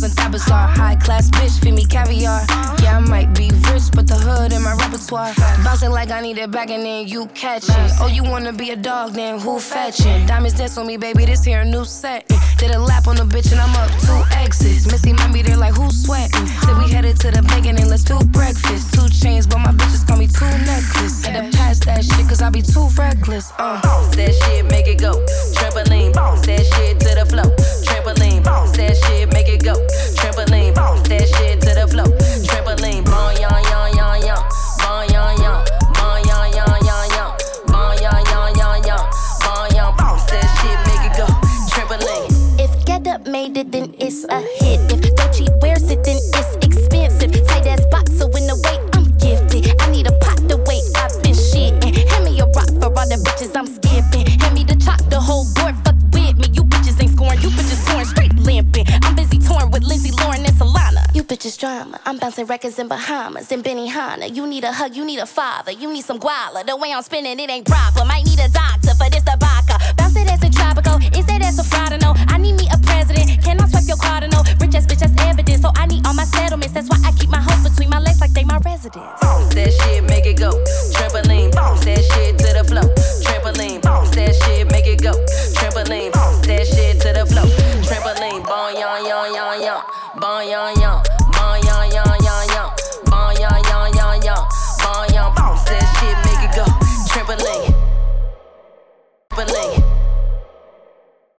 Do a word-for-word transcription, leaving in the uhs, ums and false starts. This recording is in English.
and that bizarre. High class bitch, feed me caviar. Yeah, I might be rich, but the hood in my repertoire. Bouncing like I need it back and then you catch it. Oh, you wanna be a dog, then who fetching? Diamonds dance on me, baby, this here a new set. Did a lap on the bitch and I'm up two exits. Missy might be there like who's sweating. Said we headed to the bacon and let's do breakfast. Two chains, but my bitches call me two necklace. Had to pass that shit cause I be too reckless. Uh. Bounce that shit, make it go. Trampoline, bounce that shit to the floor. Trampoline, bounce that shit, make it go. Trampoline, bounce that shit to the floor. Trampoline, bon yon yon yon yon, bon yon yon, bon yon yon yon yon, bon yon yon yon yon, bon yon. Bounce that shit, make it go. Trampoline. If Get Up made it, then it's a hit. If Gucci wears it, then it's expensive. Tight ass box, so in the way I'm gifted. I need a pot the way I've been shitting. Hand me a rock for all the bitches I'm skipping. Hand me the chalk, the whole board, fuck with me. You bitches ain't scoring, you bitches touring, straight limping. I'm busy touring with Lindsay, Lauren, and Solana. You bitches drama, I'm bouncing records in Bahamas and Benihana. You need a hug, you need a father, you need some guala. The way I'm spinning, it ain't proper. Might need a doctor for this tobacco. Bounce it as a tropical, is that as a fraud? No, I need me a president. Can I swipe your card? No, rich ass bitch, that's evidence. So I need all my settlements. That's why I keep my hoes between my legs like they my residence. Bounce that shit, make it go. Trampoline, bounce that shit to the floor. Trampoline, bounce that shit, make it go. Trampoline, bounce that shit to the floor. Trampoline, bon yon yon yon yon, bon yon yon, bon yon yon